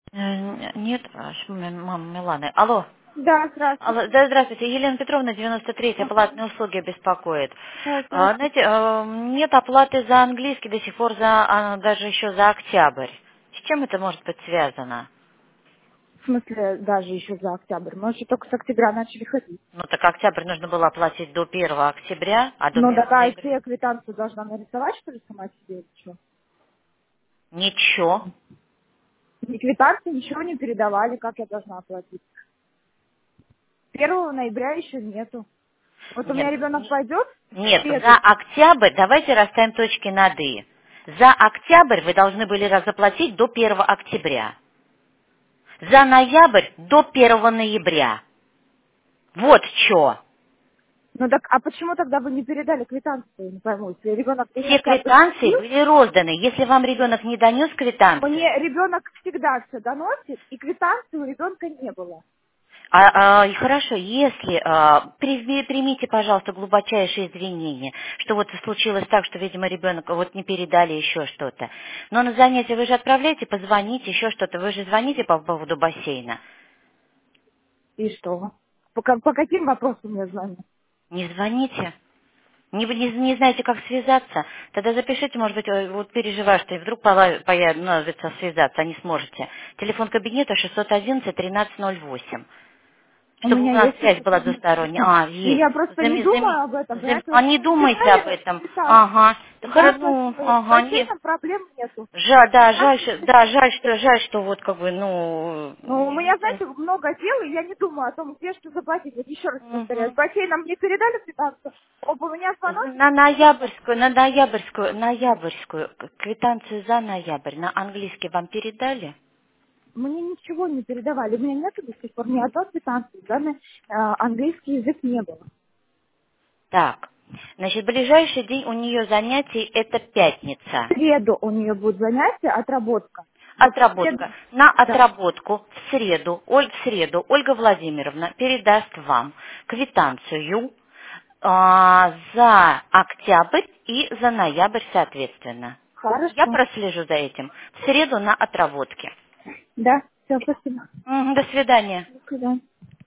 Нет, мама Миланы. Алло. Да, Алло, здравствуйте. да, здравствуйте, Елена Петровна, 93-я, Ага. платные услуги беспокоит. Да, здравствуйте. Знаете, нет оплаты за английский до сих пор, даже еще за октябрь. С чем это может быть связано? В смысле, даже еще за октябрь. Мы же только с октября начали ходить. Ну, так октябрь нужно было оплатить до 1 октября, а до Ну, первого такая ноября. тебе квитанцию должна нарисовать, что ли, сама себе или что? Ничего. Ни квитанции, ничего не передавали, как я должна оплатить. 1 ноября еще нету. Вот у меня Нет, ребенок пойдет в нет, за среду. октябрь, давайте расставим точки над «и». За октябрь вы должны были заплатить до 1 октября. За ноябрь до 1 ноября. Вот что. Ну так, а почему тогда вы не передали квитанцию, не пойму, если ребенок Все меня сам квитанции посетил? были розданы. Если вам ребенок не донес Мне квитанцию, ребенок всегда все доносит, и квитанции у ребенка не было. и хорошо, если примите, пожалуйста, глубочайшие извинения, что вот случилось так, что, видимо, ребенок вот не передали еще что-то. Но на занятие вы же отправляете, позвоните, еще что-то. Вы же звоните по поводу бассейна. И что? По каким вопросам я звоню? Не звоните. Не знаете, как связаться? Тогда запишите, может быть, вот переживаю, что и вдруг появится связаться, а не сможете. Телефон кабинета 611-1308. У Чтобы у меня нас есть связь еще была кабинет. двусторонняя. И Есть. я просто не думаю об этом, понимаете? Вот Не думайте об написали этом. квитанцию, Ага. я Ну, оплатила. С ага, не. бассейном проблем нету. Жаль, да, Там, жаль, что вот как бы, ну, ну, у меня, извините. знаете, много дел, и я не думаю о том, где что заплатить. Вот еще раз повторяю, с Мгм. бассейном мне передали квитанцию, оба у меня звоночек, На и все. ноябрьскую квитанцию за ноябрь на английский вам передали? Мне ничего не передавали. У меня нету до сих пор ни одной квитанции. Да, английский язык не было. Так, значит, ближайший день у нее занятий это В пятница. среду у нее будет занятие, отработка. Вот в Отработка. среду, На да, отработку в среду Ольга Владимировна передаст вам квитанцию за октябрь и за ноябрь соответственно. Я хорошо. прослежу за этим. В среду на отработке. Да, все, спасибо. Мгм, до свидания. До свидания.